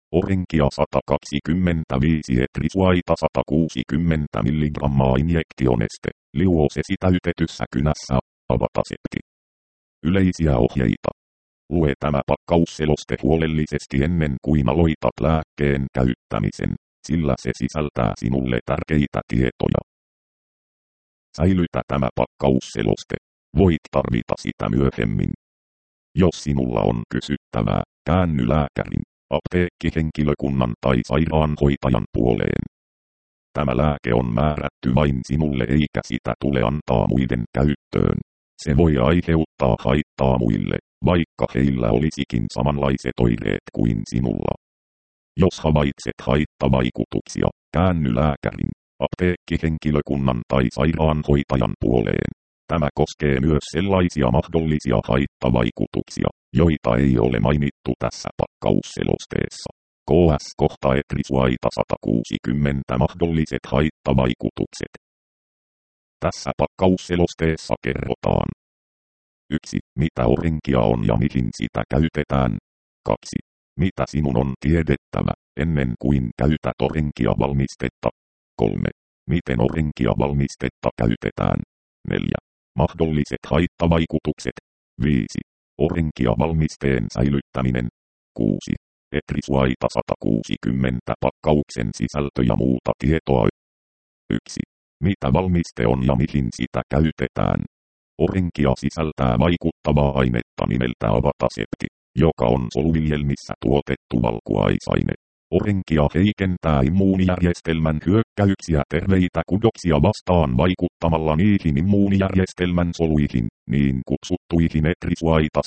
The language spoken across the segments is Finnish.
Orenkia 125 etrisuaita 160 mg injektioneste, liuosesitäytetyssä kynässä, avatasepti. Yleisiä ohjeita. Lue tämä pakkausseloste huolellisesti ennen kuin aloitat lääkkeen käyttämisen, sillä se sisältää sinulle tärkeitä tietoja. Säilytä tämä pakkausseloste. Voit tarvita sitä myöhemmin. Jos sinulla on kysyttävää, käänny lääkärin, apteekkihenkilökunnan tai sairaanhoitajan puoleen. Tämä lääke on määrätty vain sinulle eikä sitä tule antaa muiden käyttöön. Se voi aiheuttaa haittaa muille, vaikka heillä olisikin samanlaiset oireet kuin sinulla. Jos havaitset haittavaikutuksia, käänny lääkärin, apteekkihenkilökunnan tai sairaanhoitajan puoleen. Tämä koskee myös sellaisia mahdollisia haittavaikutuksia, joita ei ole mainittu tässä pakkausselosteessa. KS-kohta etrisuaita 160 mahdolliset haittavaikutukset. Tässä pakkausselosteessa kerrotaan. 1. Mitä orenkia on ja mihin sitä käytetään. 2. Mitä sinun on tiedettävä, ennen kuin käytät orenkia-valmistetta. 3. Miten orenkia-valmistetta käytetään. 4. Mahdolliset haittavaikutukset. 5. Orenkia-valmisteen säilyttäminen. 6. Etrisuaita 160 pakkauksen sisältö ja muuta tietoa. 1. Mitä valmiste on ja mihin sitä käytetään. Orenkia sisältää vaikuttavaa ainetta nimeltä avatasepti, joka on soluviljelmissä tuotettu valkuaisaine. Orenkia heikentää immuunijärjestelmän hyökkäyksiä terveitä kudoksia vastaan vaikuttamalla niihin immuunijärjestelmän soluihin, niin kutsuttuihin etrisuaita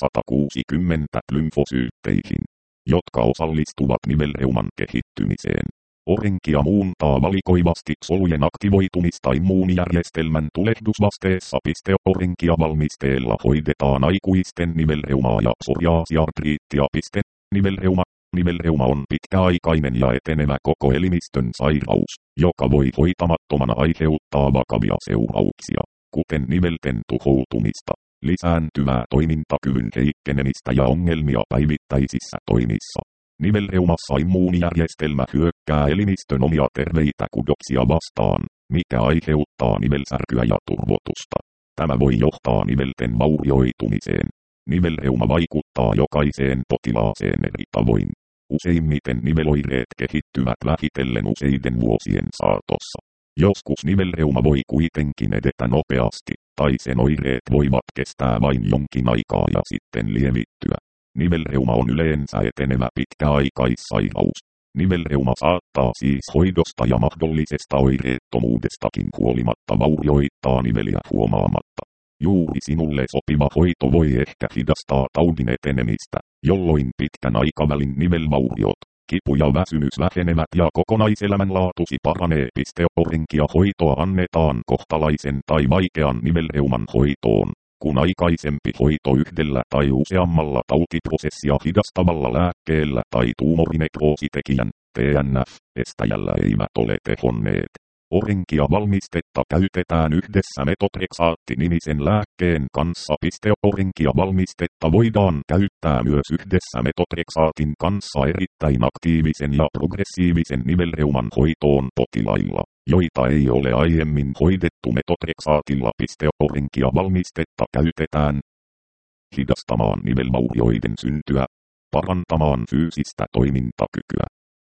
160 lymfosyytteihin, jotka osallistuvat nivelreuman kehittymiseen. Orenkia muuntaa valikoivasti solujen aktivoitumista immuunijärjestelmän tulehdusvasteessa. Orenkia-valmisteella hoidetaan aikuisten nivelreumaa ja psoriaasiartriittia. Nivelreuma. Nivelreuma on pitkäaikainen ja etenevä koko elimistön sairaus, joka voi hoitamattomana aiheuttaa vakavia seurauksia, kuten nivelten tuhoutumista, lisääntyvää toimintakyvyn heikkenemistä ja ongelmia päivittäisissä toimissa. Nivelreumassa immuunijärjestelmä hyökkää elimistön omia terveitä kudoksia vastaan, mikä aiheuttaa nivelsärkyä ja turvotusta. Tämä voi johtaa nivelten vaurioitumiseen. Nivelreuma vaikuttaa jokaiseen potilaaseen eri tavoin. Useimmiten niveloireet kehittyvät vähitellen useiden vuosien saatossa. Joskus nivelreuma voi kuitenkin edetä nopeasti, tai sen oireet voivat kestää vain jonkin aikaa ja sitten lievittyä. Nivelreuma on yleensä etenevä pitkäaikaissairaus. Nivelreuma saattaa siis hoidosta ja mahdollisesta oireettomuudestakin huolimatta vaurioittaa niveliä huomaamatta. Juuri sinulle sopiva hoito voi ehkä hidastaa taudin etenemistä, jolloin pitkän aikavälin nivelvauriot, kipu ja väsymys vähenevät ja kokonaiselämänlaatusi paranee. Orenkia hoitoa annetaan kohtalaisen tai vaikean nivelreuman hoitoon, kun aikaisempi hoito yhdellä tai useammalla tautiprosessia hidastavalla lääkkeellä tai tuumorinekroositekijän, TNF-estäjällä eivät ole tehonneet. Orenkia-valmistetta käytetään yhdessä metotreksaatti-nimisen lääkkeen kanssa. Orenkia-valmistetta voidaan käyttää myös yhdessä metotreksaatin kanssa erittäin aktiivisen ja progressiivisen nivelreuman hoitoon potilailla, joita ei ole aiemmin hoidettu metotreksaatilla. Orenkia-valmistetta käytetään hidastamaan nivelvaurioiden syntyä, parantamaan fyysistä toimintakykyä.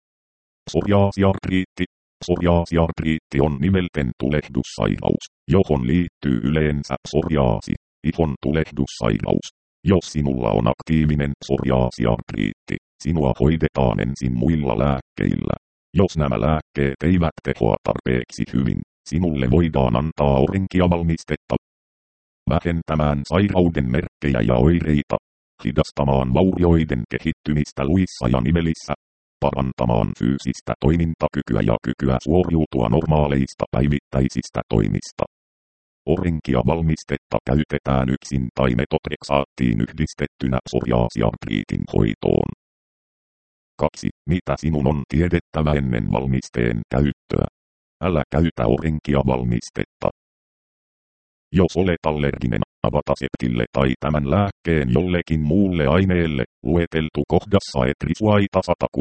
Psoriaasiartriitti. Psoriaasiartriitti on nivelten tulehdussairaus, johon liittyy yleensä psoriaasi, ihon tulehdussairaus. Jos sinulla on aktiivinen psoriaasiartriitti, sinua hoidetaan ensin muilla lääkkeillä. Jos nämä lääkkeet eivät tehoa tarpeeksi hyvin, sinulle voidaan antaa orenkia-valmistetta vähentämään sairauden merkkejä ja oireita, hidastamaan vaurioiden kehittymistä luissa ja nivelissä, parantamaan fyysistä toimintakykyä ja kykyä suoriutua normaaleista päivittäisistä toimista. Orenkia-valmistetta käytetään yksin tai metotreksaattiin yhdistettynä psoriaasiartriitin hoitoon. 2. Mitä sinun on tiedettävä ennen valmisteen käyttöä? Älä käytä orenkia-valmistetta. Jos olet allerginen avataseptille tai tämän lääkkeen jollekin muulle aineelle, lueteltu kohdassa etrisuaita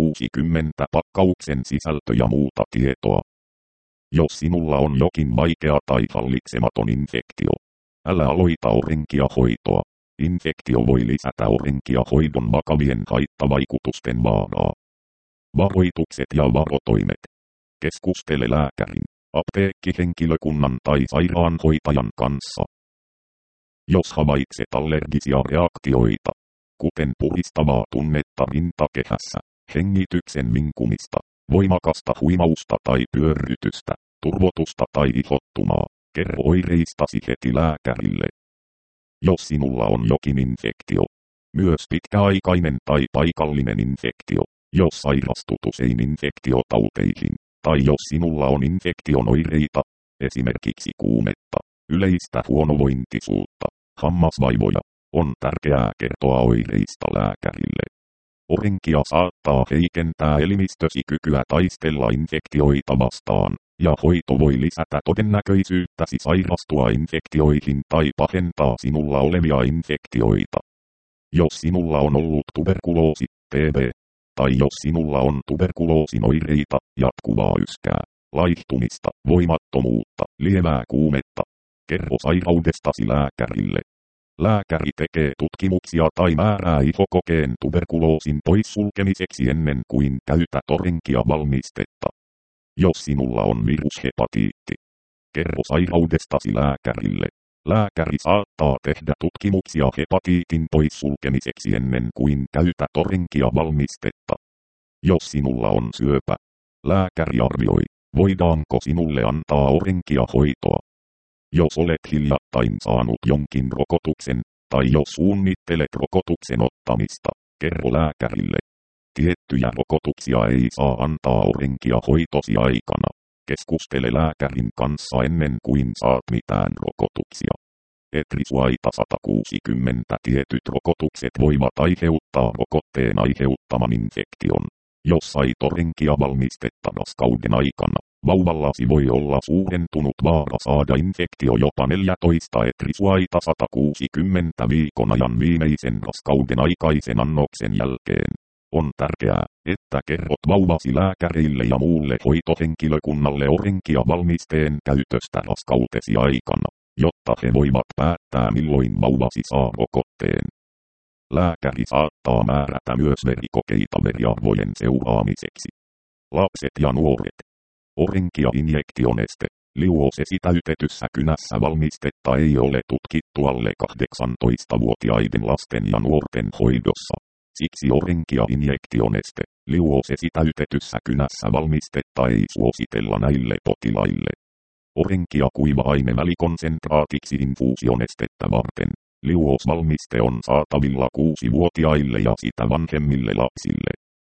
160 pakkauksen sisältö ja muuta tietoa. Jos sinulla on jokin vaikea tai hallitsematon infektio, älä aloita orenkiahoitoa. Infektio voi lisätä orenkiahoidon vakavien haittavaikutusten vaaraa. Varoitukset ja varotoimet. Keskustele lääkärin, apteekkihenkilökunnan tai sairaanhoitajan kanssa. Jos havaitset allergisia reaktioita, kuten puristavaa tunnetta rintakehässä, hengityksen vinkumista, voimakasta huimausta tai pyörrytystä, turvotusta tai ihottumaa, kerro oireistasi heti lääkärille. Jos sinulla on jokin infektio, myös pitkäaikainen tai paikallinen infektio, jos sairastut usein infektiotauteihin, tai jos sinulla on infektion oireita, esimerkiksi kuumetta, yleistä huonovointisuutta, hammasvaivoja, on tärkeää kertoa oireista lääkärille. Orenkia saattaa heikentää elimistösi kykyä taistella infektioita vastaan, ja hoito voi lisätä todennäköisyyttäsi sairastua infektioihin tai pahentaa sinulla olevia infektioita. Jos sinulla on ollut tuberkuloosi, TB, tai jos sinulla on tuberkuloosin oireita, jatkuvaa yskää, laihtumista, voimattomuutta, lievää kuumetta, kerro sairaudestasi lääkärille. Lääkäri tekee tutkimuksia tai määrää ihokokeen tuberkuloosin poissulkemiseksi ennen kuin käytät orenkiavalmistetta. Jos sinulla on virushepatiitti, kerro sairaudestasi lääkärille. Lääkäri saattaa tehdä tutkimuksia hepatiitin poissulkemiseksi ennen kuin käytät orenkiavalmistetta. Jos sinulla on syöpä, lääkäri arvioi, voidaanko sinulle antaa orenkiahoitoa. Jos olet hiljattain saanut jonkin rokotuksen, tai jos suunnittelet rokotuksen ottamista, kerro lääkärille. Tiettyjä rokotuksia ei saa antaa orenkiahoitosi aikana. Keskustele lääkärin kanssa ennen kuin saat mitään rokotuksia. Etrisuaita 160 tietyt rokotukset voivat aiheuttaa rokotteen aiheuttaman infektion. Jos sait orenkiavalmistetta raskauden aikana, vauvallasi voi olla suurentunut vaara saada infektio jopa 14 etrisuaita 160 viikon ajan viimeisen raskauden aikaisen annoksen jälkeen. On tärkeää, että kerrot vauvasi lääkäreille ja muulle hoitohenkilökunnalle orenkiavalmisteen käytöstä raskautesi aikana, jotta he voivat päättää milloin vauvasi saa rokotteen. Lääkäri saattaa määrätä myös verikokeita veriarvojen seuraamiseksi. Lapset ja nuoret. Orenkia-injektioneste, liuosesitäytetyssä kynässä valmistetta ei ole tutkittu alle 18-vuotiaiden lasten ja nuorten hoidossa. Siksi orenkia-injektioneste, liuosesitäytetyssä kynässä valmistetta ei suositella näille potilaille. Orenkia-kuiva-aine välikonsentraatiksi infuusionestettä varten. Liuosvalmiste on saatavilla 6-vuotiaille ja sitä vanhemmille lapsille.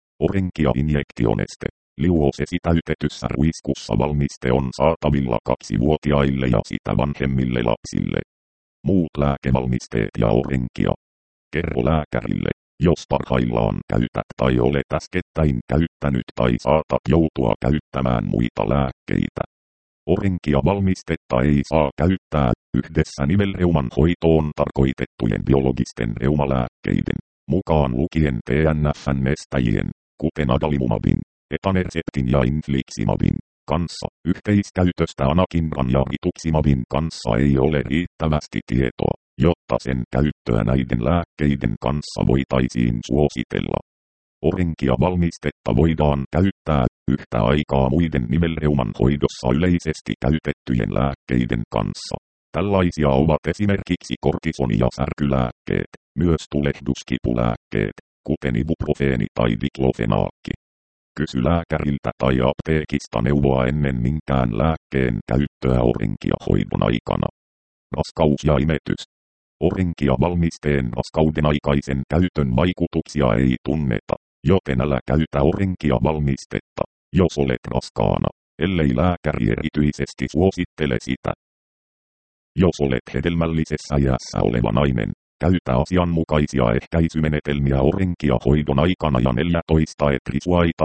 Orenkia-injektioneste, liuosesitäytetyssä ruiskussa valmiste on saatavilla 2-vuotiaille ja sitä vanhemmille lapsille. Muut lääkevalmisteet ja orenkia. Kerro lääkärille, jos parhaillaan käytät tai olet äskettäin käyttänyt tai saatat joutua käyttämään muita lääkkeitä. Orenkiavalmistetta ei saa käyttää yhdessä nivelreuman hoitoon tarkoitettujen biologisten reumalääkkeiden, mukaan lukien TNF:n estäjien, kuten adalimumabin, etanerceptin ja infliximabin, kanssa. Yhteiskäytöstä anakinran ja rituximabin kanssa ei ole riittävästi tietoa, jotta sen käyttöä näiden lääkkeiden kanssa voitaisiin suositella. Orenkiavalmistetta voidaan käyttää yhtä aikaa muiden nivelreuman hoidossa yleisesti käytettyjen lääkkeiden kanssa. Tällaisia ovat esimerkiksi kortisoni- ja särkylääkkeet, myös tulehduskipulääkkeet, kuten ibuprofeeni tai diklofenaakki. Kysy lääkäriltä tai apteekista neuvoa ennen minkään lääkkeen käyttöä orenkiahoidon aikana. Raskaus ja imetys. Orenkiavalmisteen raskauden aikaisen käytön vaikutuksia ei tunneta, joten älä käytä orenkiavalmistetta, jos olet raskaana, ellei lääkäri erityisesti suosittele sitä. Jos olet hedelmällisessä iässä oleva nainen, käytä asianmukaisia ehkäisymenetelmiä orenkiahoidon aikana ja 14 etrisuaita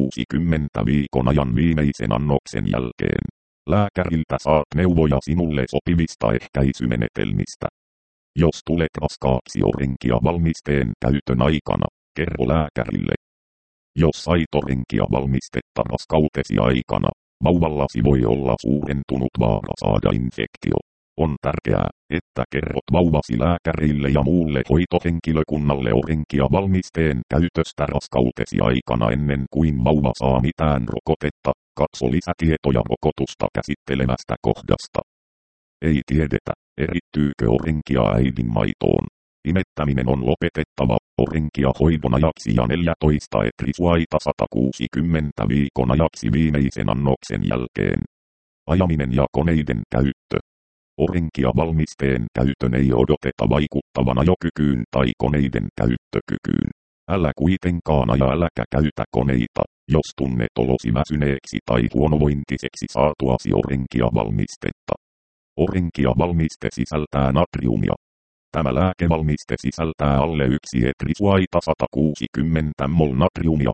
160 viikon ajan viimeisen annoksen jälkeen. Lääkäriltä saat neuvoja sinulle sopivista ehkäisymenetelmistä. Jos tulet raskaaksi orenkiavalmisteen käytön aikana, kerro lääkärille. Jos sait orenkiavalmistetta raskautesi aikana, vauvallasi voi olla suurentunut vaara saada infektio. On tärkeää, että kerrot vauvasi lääkärille ja muulle hoitohenkilökunnalle orenkiavalmisteen käytöstä raskautesi aikana ennen kuin vauva saa mitään rokotetta. Katso lisätietoja rokotusta käsittelevästä kohdasta. Ei tiedetä, erittyykö orenkia äidin maitoon. Imettäminen on lopetettava orenkiahoidon ajaksi ja 14 etrisuaita 160 viikon ajaksi viimeisen annoksen jälkeen. Ajaminen ja koneiden käyttö. Orenkiavalmisteen käytön ei odoteta vaikuttavan ajokykyyn tai koneiden käyttökykyyn. Älä kuitenkaan aja äläkä käytä koneita, jos tunnet olosi väsyneeksi tai huonovointiseksi saatuasi orenkiavalmistetta. Orenkiavalmiste sisältää natriumia. Tämä lääkevalmiste sisältää alle 1 etrisuaita 160 mol natriumia,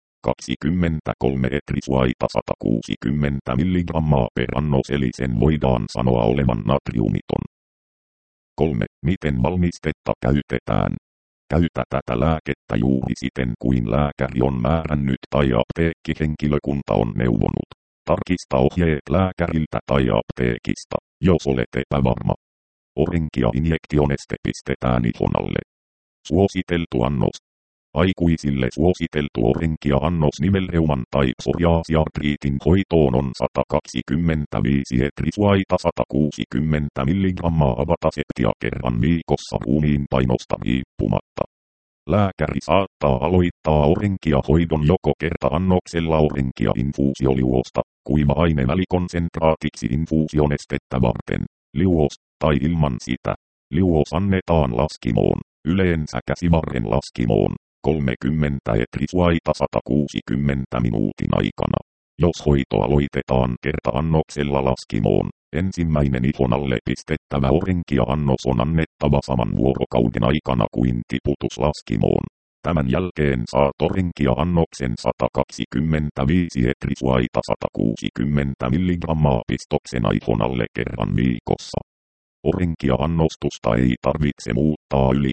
23 etrisuaita 160 mg per annos eli sen voidaan sanoa olevan natriumiton. 3. Miten valmistetta käytetään? Käytä tätä lääkettä juuri siten kuin lääkäri on määrännyt tai apteekkihenkilökunta on neuvonut. Tarkista ohjeet lääkäriltä tai apteekista, jos olet epävarma. Orenkia-injektioneste pistetään ihon alle. Suositeltu annos. Aikuisille suositeltu orenkia-annos nivelreuman tai psoriaasiartriitin hoitoon on 125 etrisuaita 160 mg avataseptia kerran viikossa ruumiin painosta riippumatta. Lääkäri saattaa aloittaa orenkia-hoidon joko kerta-annoksella orenkia-infuusioliuosta, kuiva-ainevälikonsentraatiksi infuusionestettä varten, liuos, tai ilman sitä. Liuos annetaan laskimoon, yleensä käsivarren laskimoon, 30 etrisuaita 160 minuutin aikana. Jos hoito aloitetaan kerta-annoksella laskimoon, ensimmäinen ihon alle pistettävä orenkia-annos on annettava saman vuorokauden aikana kuin tiputus laskimoon. Tämän jälkeen saa orenkia-annoksen 125 etrisuaita 160 mg pistoksena ihon alle kerran viikossa. Orenkia-annostusta ei tarvitse muuttaa yli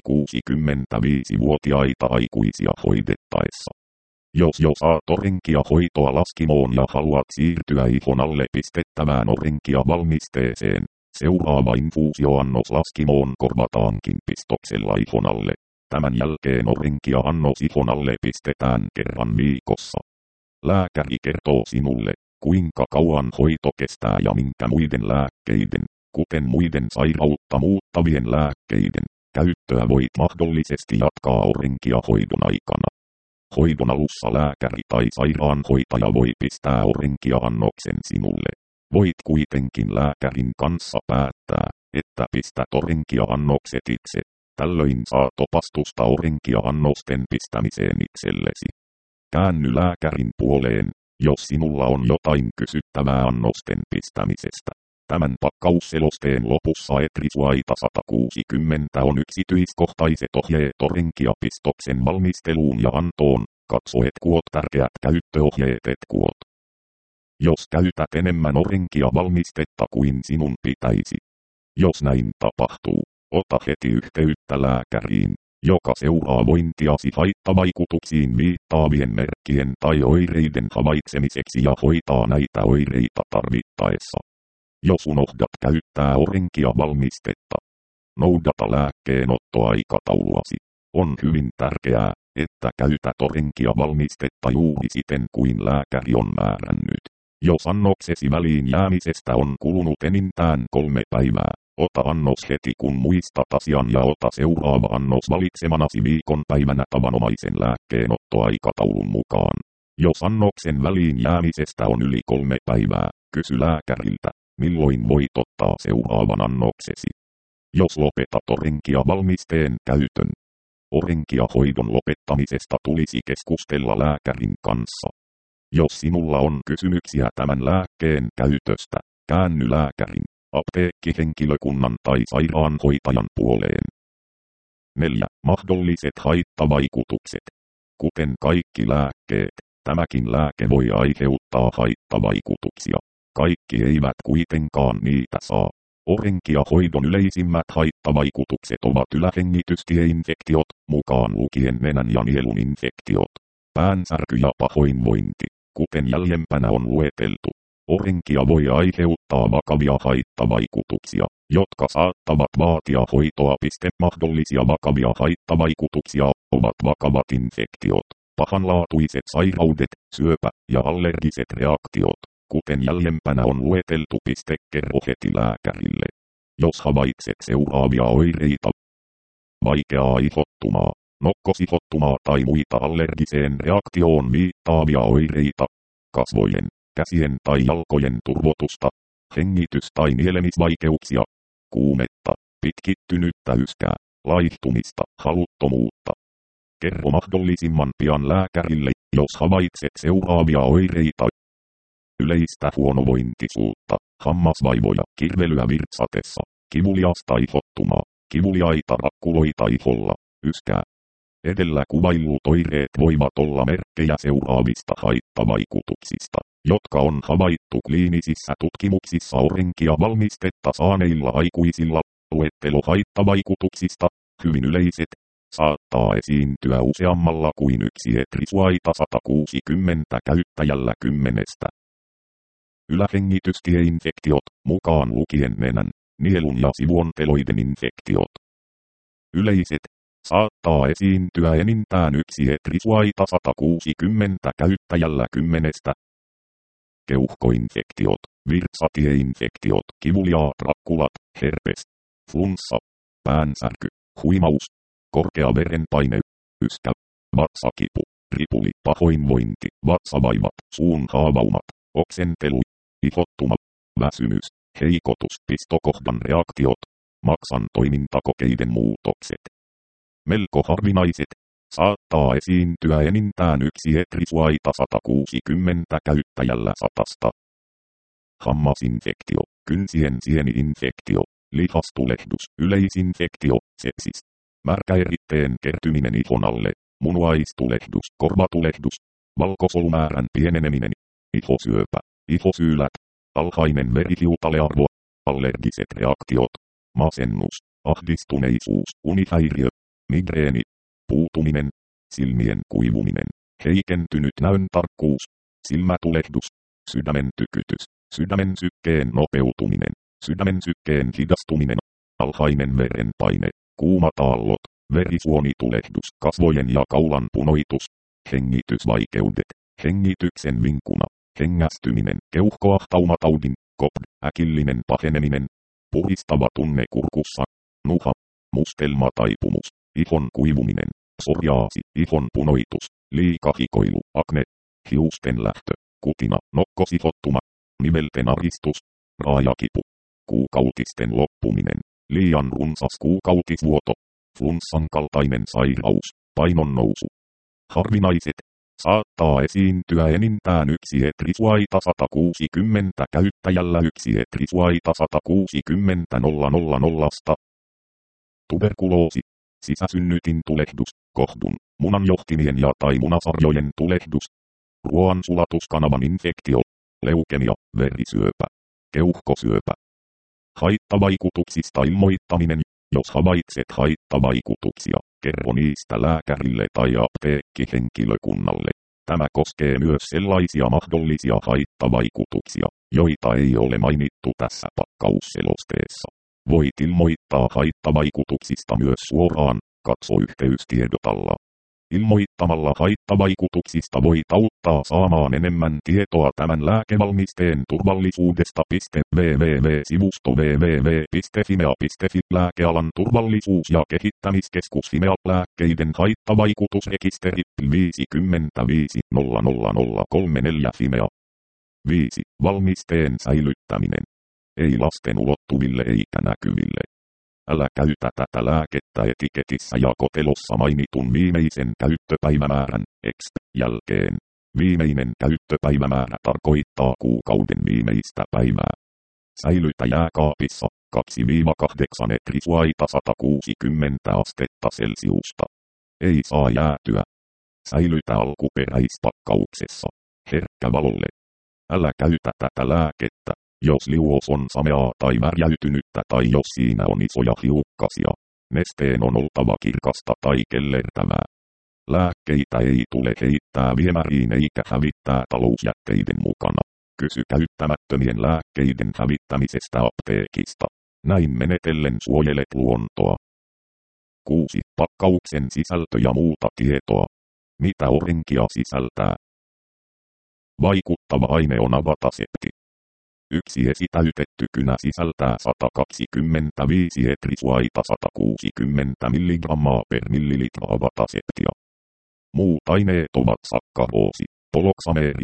65-vuotiaita aikuisia hoidettaessa. Jos jo saat orenkia-hoitoa laskimoon ja haluat siirtyä ihon alle pistettävään orenkia-valmisteeseen, seuraava infuusioannos laskimoon korvataankin pistoksella ihon alle. Tämän jälkeen orenkia-annos ihon alle pistetään kerran viikossa. Lääkäri kertoo sinulle, kuinka kauan hoito kestää ja minkä muiden lääkkeiden, kuten muiden sairautta muuttavien lääkkeiden, käyttöä voit mahdollisesti jatkaa orenkia-hoidon aikana. Hoidon alussa lääkäri tai sairaanhoitaja voi pistää orenkia-annoksen sinulle. Voit kuitenkin lääkärin kanssa päättää, että pistät orenkia-annokset itse. Tällöin saat opastusta orenkia-annosten pistämiseen itsellesi. Käänny lääkärin puoleen, jos sinulla on jotain kysyttävää annosten pistämisestä. Tämän pakkausselosteen lopussa etrisuaita 160 on yksityiskohtaiset ohjeet orenkia-pistoksen valmisteluun ja antoon. Katso etkuot tärkeät käyttöohjeet etkuot. Jos käytät enemmän orenkia-valmistetta kuin sinun pitäisi. Jos näin tapahtuu, ota heti yhteyttä lääkäriin, joka seuraa vointiasi haittavaikutuksiin viittaavien merkkien tai oireiden havaitsemiseksi ja hoitaa näitä oireita tarvittaessa. Jos unohdat käyttää orenkia-valmistetta, noudata lääkkeenottoaikatauluasi. On hyvin tärkeää, että käytät orenkia-valmistetta juuri siten kuin lääkäri on määrännyt. Jos annoksesi väliin jäämisestä on kulunut enintään 3 päivää, ota annos heti kun muistat asian ja ota seuraava annos valitsemanasi viikon päivänä tavanomaisen lääkkeenottoaikataulun mukaan. Jos annoksen väliin jäämisestä on yli 3 päivää, kysy lääkäriltä, milloin voit ottaa seuraavan annoksesi. Jos lopetat orenkia-valmisteen käytön, orenkia-hoidon lopettamisesta tulisi keskustella lääkärin kanssa. Jos sinulla on kysymyksiä tämän lääkkeen käytöstä, käänny lääkärin, apteekkihenkilökunnan tai sairaanhoitajan puoleen. 4. Mahdolliset haittavaikutukset. Kuten kaikki lääkkeet, tämäkin lääke voi aiheuttaa haittavaikutuksia. Kaikki eivät kuitenkaan niitä saa. Orenkiahoidon yleisimmät haittavaikutukset ovat ylähengitystieinfektiot, mukaan lukien nenän ja nielun infektiot, päänsärky ja pahoinvointi, kuten jäljempänä on lueteltu. Orenkia voi aiheuttaa vakavia haittavaikutuksia, jotka saattavat vaatia hoitoa. Mahdollisia vakavia haittavaikutuksia ovat vakavat infektiot, pahanlaatuiset sairaudet, syöpä ja allergiset reaktiot, kuten jäljempänä on lueteltu. Kerro heti lääkärille, jos havaitset seuraavia oireita: vaikeaa ihottumaa, nokkosihottumaa tai muita allergiseen reaktioon viittaavia oireita, kasvojen, käsien tai jalkojen turvotusta, hengitys- tai nielemisvaikeuksia, kuumetta, pitkittynyttä yskää, laihtumista, haluttomuutta. Kerro mahdollisimman pian lääkärille, jos havaitset seuraavia oireita: yleistä huonovointisuutta, hammasvaivoja, kirvelyä virtsatessa, kivuliasta ihottumaa, kivuliaita rakkuloita iholla, yskää. Edellä kuvaillut oireet voivat olla merkkejä seuraavista haittavaikutuksista, jotka on havaittu kliinisissä tutkimuksissa orenkia valmistetta saaneilla aikuisilla. Luettelo haittavaikutuksista, hyvin yleiset, saattaa esiintyä useammalla kuin yksi etrisuaita 160 käyttäjällä 10. Ylähengitystieinfektiot, mukaan lukien nenän, nielun ja sivuonteloiden infektiot. Yleiset, saattaa esiintyä enintään yksi etrisuaita 160 käyttäjällä 10. Keuhkoinfektiot, virtsatieinfektiot, kivuliaat rakkulat, herpes, flunssa, päänsärky, huimaus, korkea verenpaine, yskä, vatsakipu, ripuli, pahoinvointi, vatsavaivat, suun haavaumat, oksentelu, ihottuma, väsymys, heikotus, pistokohdan reaktiot, maksan toimintakokeiden muutokset. Melko harvinaiset, saattaa esiintyä enintään yksi etrisuaita 160 käyttäjällä 100. Hammasinfektio, kynsien sieni-infektio, lihastulehdus, yleisinfektio, sepsis, märkäeritteen kertyminen ihon alle, munuaistulehdus, korvatulehdus, valkosolumäärän pieneneminen, ihosyöpä, ihosyylät, alhainen verihiutalearvo, allergiset reaktiot, masennus, ahdistuneisuus, unihäiriö, migreeni, puutuminen, silmien kuivuminen, heikentynyt näöntarkkuus, silmätulehdus, sydämen tykytys, sydämen sykkeen nopeutuminen, sydämen sykkeen hidastuminen, alhainen verenpaine, kuumat aallot, verisuonitulehdus, kasvojen ja kaulan punoitus, hengitysvaikeudet, hengityksen vinkuna, hengästyminen, keuhkoahtaumatautin, kopd, äkillinen paheneminen, puhistava tunne kurkussa, nuha, mustelmataipumus, ihon kuivuminen, psoriaasi, ihon punoitus, liikahikoilu, akne, hiusten lähtö, kutina, nokkosihottuma, nivelten aristus, raajakipu, kuukautisten loppuminen, liian runsas kuukautisvuoto, flunssan kaltainen sairaus, painonnousu. Harvinaiset, saattaa esiintyä enintään yksi etrisuaita 160 käyttäjällä yksi etrisuaita 160 000. Tuberkuloosi, sisäsynnytin tulehdus, kohdun, munanjohtimien ja tai munasarjojen tulehdus, ruoansulatuskanavan infektio, leukemia, verisyöpä, keuhkosyöpä. Haittavaikutuksista ilmoittaminen. Jos havaitset haittavaikutuksia, kerro niistä lääkärille tai apteekkihenkilökunnalle. Tämä koskee myös sellaisia mahdollisia haittavaikutuksia, joita ei ole mainittu tässä pakkausselosteessa. Voit ilmoittaa haittavaikutuksista myös suoraan, katso yhteystiedot alla. Ilmoittamalla haittavaikutuksista voit auttaa saamaan enemmän tietoa tämän lääkevalmisteen turvallisuudesta. www.sivusto www.fimea.fi Lääkealan turvallisuus- ja kehittämiskeskus Fimea lääkkeiden haittavaikutusrekisteri 55 Fimea. 5. Valmisteen säilyttäminen. Ei lasten ulottuville eikä näkyville. Älä käytä tätä lääkettä etiketissä ja kotelossa mainitun viimeisen käyttöpäivämäärän jälkeen. Viimeinen käyttöpäivämäärä tarkoittaa kuukauden viimeistä päivää. Säilytä jääkaapissa 2-8 etrisuaita 160 astetta Celsiusta. Ei saa jäätyä. Säilytä alkuperäispakkauksessa. Herkkä valolle. Älä käytä tätä lääkettä, Jos liuos on sameaa tai värjäytynyttä tai jos siinä on isoja hiukkasia, nesteen on oltava kirkasta tai kellertävää. Lääkkeitä ei tule heittää viemäriin eikä hävittää talousjätteiden mukana. Kysy käyttämättömien lääkkeiden hävittämisestä apteekista. Näin menetellen suojelet luontoa. 6. Pakkauksen sisältö ja muuta tietoa. Mitä orenkia sisältää? Vaikuttava aine on avatasepti. Yksi esitäytetty kynä sisältää 125 etrisuaita 160 mg per millilitra avataseptia. Muut aineet ovat sakkaroosi, poloksameeri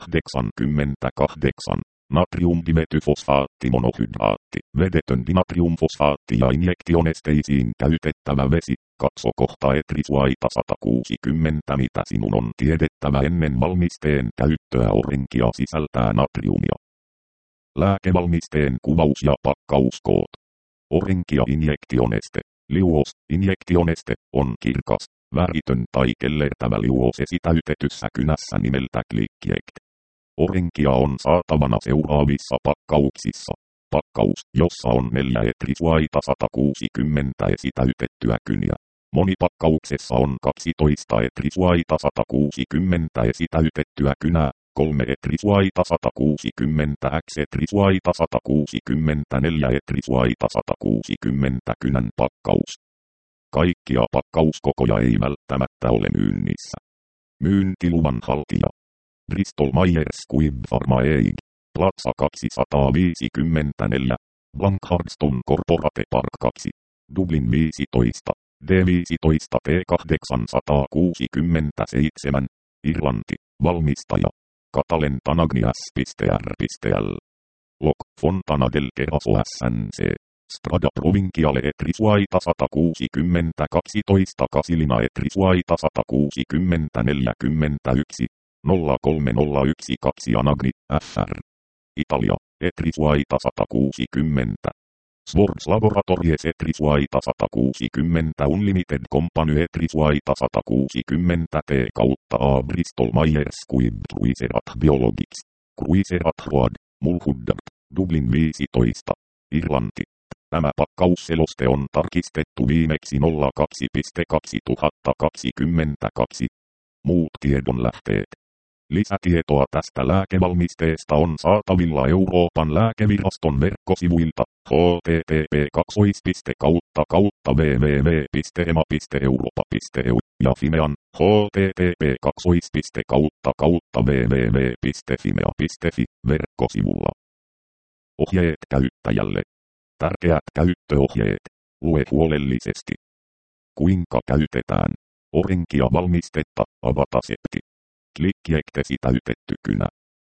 188, natriumdimetyfosfaattimonohydraatti, vedetön dinatriumfosfaatti ja injektionesteisiin käytettävä vesi. Katso kohta etrisuaita 160. Mitä sinun on tiedettävä ennen valmisteen käyttöä? Orenkia sisältää natriumia. Lääkevalmisteen kuvaus ja pakkauskoot. Orenkia injektioneste. Liuos, injektioneste, on kirkas, väritön tai kellertävä liuos esitäytetyssä kynässä nimeltä Klikiekt. Orenkia on saatavana seuraavissa pakkauksissa. Pakkaus, jossa on 4 etrisuaita 160 esitäytettyä kyniä. Monipakkauksessa on 12 etrisuaita 160 esitäytettyä kynää, 3 etrisuaita 160 x etrisuaita 164 etrisuaita 160 kynän pakkaus. Kaikkia pakkauskokoja ei välttämättä ole myynnissä. Myyntiluvan haltija. Bristol Myers Squibb Pharma Eig. Plaza 254. Blankhardston Corporate Park 2. Dublin 15. D15 T867. Irlanti. Valmistaja. Catalen Tanagnias.r.l. Loc. Fontana del Queraso SNC. Strada Provinciale etrisuaita 160 12 Casilina etrisuaita 160 41 03012 Anagni, FR. Italia, etrisuaita 160. Swords Laboratories etrisuaita 160 Unlimited Company etrisuaita 160 T kautta A Bristol Myers Squibb Cruiserat Biologics. Cruiserat Road, Mulhuddard, Dublin 15. Irlanti. Tämä pakkausseloste on tarkistettu viimeksi 02.2022. Muut tiedonlähteet. Lisätietoa tästä lääkevalmisteesta on saatavilla Euroopan lääkeviraston verkkosivuilta http://www.ema.europa.eu ja Fimean http://www.fimea.fi verkkosivulla. Ohjeet käyttäjälle. Tärkeät käyttöohjeet. Lue huolellisesti. Kuinka käytetään? Orenkia valmistetta, avatasepti. Klikiekte täytetty kynä.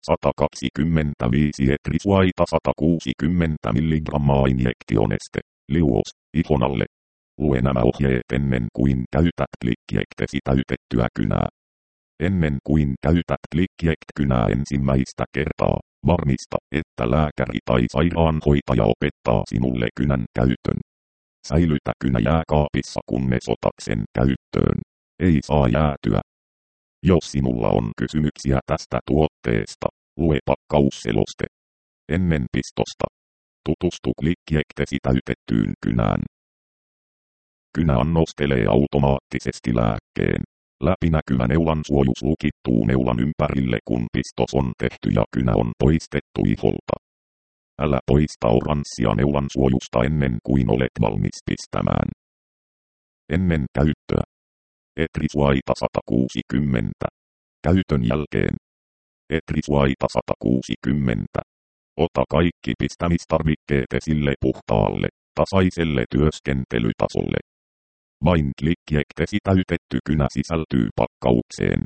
125 etrisuaita 160 mg injektioneste. Liuos, ihon alle. Lue nämä ohjeet ennen kuin käytät Klikiekte täytettyä kynää. Ennen kuin käytät Klikiekt-kynää ensimmäistä kertaa, varmista, että lääkäri tai sairaanhoitaja opettaa sinulle kynän käytön. Säilytä kynä jääkaapissa kunnes otat sen käyttöön. Ei saa jäätyä. Jos sinulla on kysymyksiä tästä tuotteesta, lue pakkausseloste. Ennen pistosta. Tutustu Klikiektesi täytettyyn kynään. Kynä annostelee automaattisesti lääkkeen. Läpinäkyvä neulansuojus lukittuu neulan ympärille kun pistos on tehty ja kynä on poistettu iholta. Älä poista oranssia neulansuojusta ennen kuin olet valmis pistämään. Ennen käyttöä. Etrisuaita 160. Käytön jälkeen. Etrisuaita 160. Ota kaikki pistämistarvikkeet esille puhtaalle, tasaiselle työskentelytasolle. Vain Klikiektesi täytetty kynä sisältyy pakkaukseen.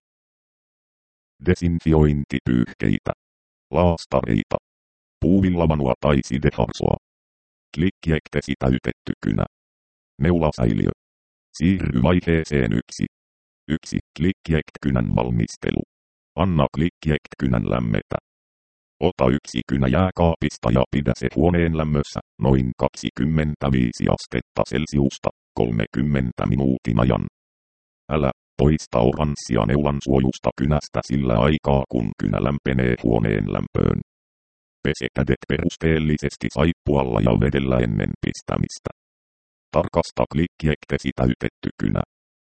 Desinfiointipyyhkeitä. Laastareita. Puuvillavanua tai sideharsoa. Klikiektesi täytetty kynä. Neulasäiliö. Siirry vaiheeseen 1. 1. Klikiekt-kynän valmistelu. Anna Klikiekt-kynän lämmetä. Ota 1 kynä jääkaapista ja pidä se huoneen lämmössä, noin 25 astetta Celsiusta, 30 minuutin ajan. Älä poista oranssia neulansuojusta kynästä sillä aikaa kun kynä lämpenee huoneen lämpöön. Pese kädet perusteellisesti saippualla ja vedellä ennen pistämistä. Tarkasta klikkiekteesi täytetty kynä.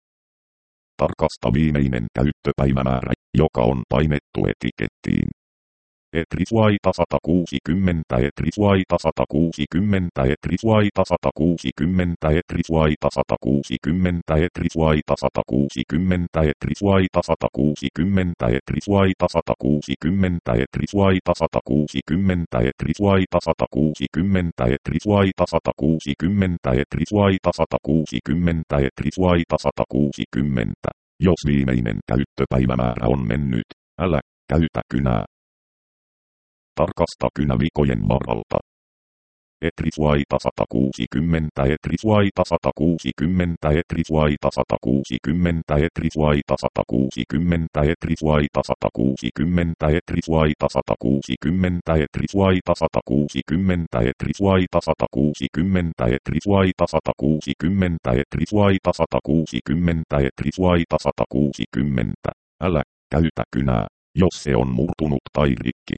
Tarkasta viimeinen käyttöpäivämäärä, joka on painettu etikettiin. Etrisuaita 160, Etrisuaita 160, Etrisuaita 160, Etrisuaita 160, Etrisuaita 160, Etrisuaita 160, Etrisuaita 160, Etrisuaita 160, Etrisuaita 160, Etrisuaita 160, Etrisuaita 160, Etrisuaita 160. Jos viimeinen käyttöpäivämäärä on mennyt, älä käytä kynää. Tarkasta kynävikojen varalta. Etrisuaita 160, Etrisuaita 160, Etrisuaita 160, Etrisuaita 160, Etrisuaita 160, Etrisuaita 160, Etrisuaita 160, Etrisuaita 160, Etrisuaita 160, Etrisuaita 160, Etrisuaita 160. Älä käytä kynää, jos se on murtunut tai rikki.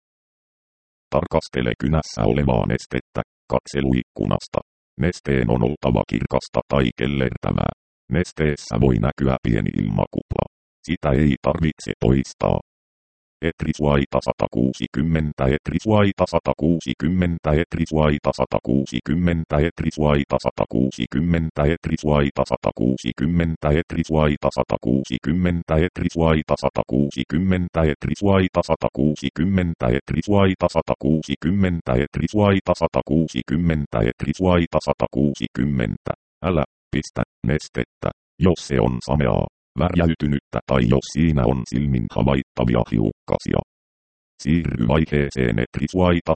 Tarkastele kynässä olevaa nestettä katseluikkunasta. Nesteen on oltava kirkasta tai kellertävää. Nesteessä voi näkyä pieni ilmakupla. Sitä ei tarvitse toistaa. Etrisuaita 160, Etrisuaita 160, Etrisuaita 160, Etrisuaita 160, Etrisuaita 160, Etrisuaita 160, Etrisuaita 160, Etrisuaita 160, Etrisuaita 160, Etrisuaita 160, Etrisuaita 160. Älä pistä nestettä, jos se on sameaa, värjäytynyttä tai jos siinä on silmin havaittavia hiukkasia. Siirry vaiheeseen Etrisuaita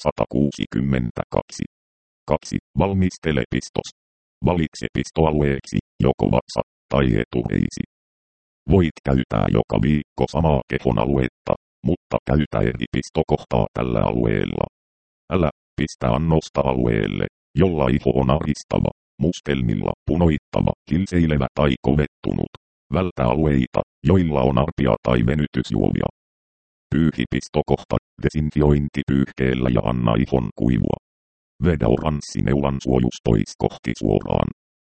162. 2. Valmistele pistos. Valitse pistoalueeksi, joko vatsa tai etureisi. Voit käyttää joka viikko samaa kehon aluetta, mutta käytä eri pistokohtaa tällä alueella. Älä pistä annosta alueelle, jolla iho on aristava, mustelmilla punoittava, kilseilevä tai kovettunut. Vältä alueita, joilla on arpia tai venytysjuovia. Pyyhi pistokohta desinfiointipyyhkeellä ja anna ihon kuivua. Vedä oranssineulan suojus pois kohti suoraan.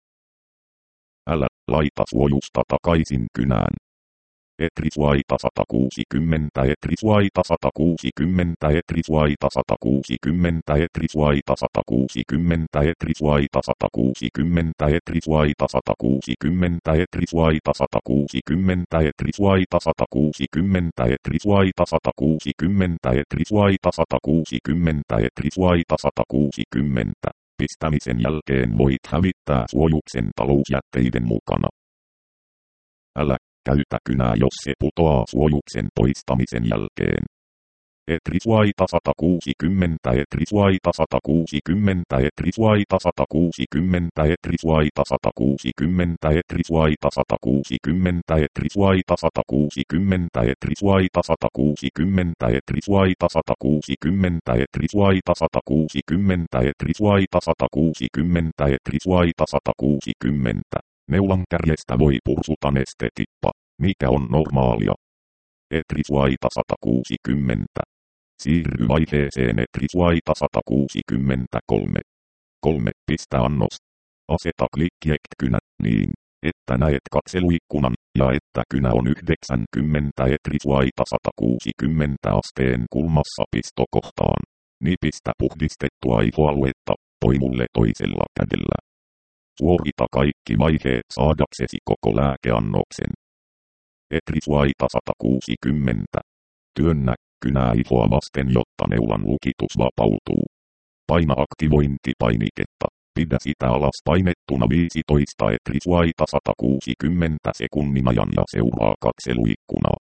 Älä laita suojusta takaisin kynään. Etrisuaita 160, Etrisuaita 160, Etrisuaita 160, Etrisuaita 160, Etrisuaita 160, Etrisuaita 160, Etrisuaita 160, Etrisuaita 160, Etrisuaita 160, Etrisuaita 160, Etrisuaita 160. Pistämisen jälkeen voit hävittää suojuksen talousjätteiden mukana. Älä käytä kynää, jos se putoaa suojuksen poistamisen jälkeen. Etrisuaita 160, Etrisuaita 160, Etrisuaita 160, Etrisuaita 160, Etrisuaita 160, Etrisuaita 160, Etrisuaita 160, Etrisuaita 160, Etrisuaita 160, Etrisuaita 160, Etrisuaita 160. Neulan kärjestä voi pursuta nestetippa, mikä on normaalia. Etrisuaita 160. Siirry vaiheeseen Etrisuaita 163. 3. Pistä annos. Aseta klikkiektkynä niin, että näet katseluikkunan ja että kynä on 90 Etrisuaita 160 asteen kulmassa pistokohtaan. Nipistä puhdistettua ihoaluetta poimulle toisella kädellä. Suorita kaikki vaiheet saadaksesi koko lääkeannoksen. Etrisuaita 160. Työnnä kynää ihoa vasten, jotta neulan lukitus vapautuu. Paina aktivointipainiketta. Pidä sitä alas painettuna 15 Etrisuaita 160 sekunnin ajan ja seuraa katseluikkunaa.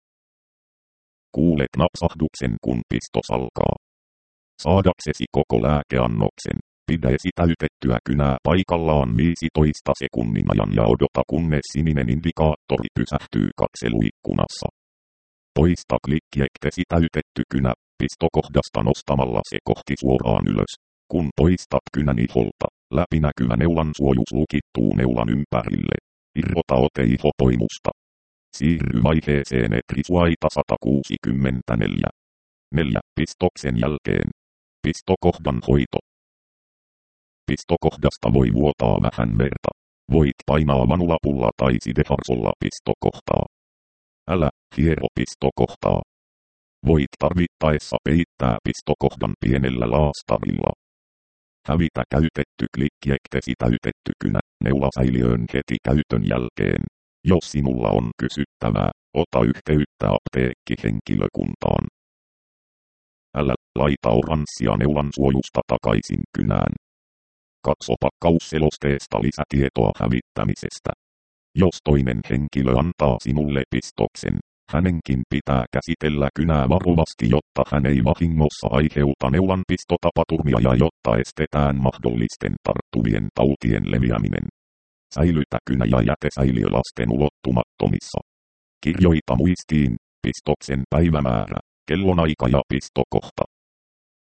Kuulet napsahduksen, kun pistos alkaa. Saadaksesi koko lääkeannoksen, pidä esitäytettyä kynää paikallaan 15 sekunnin ajan ja odota, kunnes sininen indikaattori pysähtyy katseluikkunassa. Poista klikkiekteesi täytetty kynä pistokohdasta nostamalla se kohti suoraan ylös. Kun poistat kynän iholta, läpinäkyvä neulan suojus lukittuu neulan ympärille. Irrota ote ihopoimusta. Siirry vaiheeseen Etrisuaita 164. 4. Pistoksen jälkeen. Pistokohdan hoito. Pistokohdasta voi vuotaa vähän verta. Voit painaa manulapulla tai sidefarsolla pistokohtaa. Älä hiero pistokohtaa. Voit tarvittaessa peittää pistokohdan pienellä laastarilla. Hävitä käytetty klikkiekteesi täytetty kynä neulasäiliöön heti käytön jälkeen. Jos sinulla on kysyttävää, ota yhteyttä apteekkihenkilökuntaan. Älä laita oranssia neulan suojusta takaisin kynään. Katso pakkausselosteesta lisätietoa hävittämisestä. Jos toinen henkilö antaa sinulle pistoksen, hänenkin pitää käsitellä kynää varovasti, jotta hän ei vahingossa aiheuta neulanpistotapaturmia ja jotta estetään mahdollisten tarttuvien tautien leviäminen. Säilytä kynä ja jätesäiliö lasten ulottumattomissa. Kirjoita muistiin pistoksen päivämäärä, kellonaika ja pistokohta.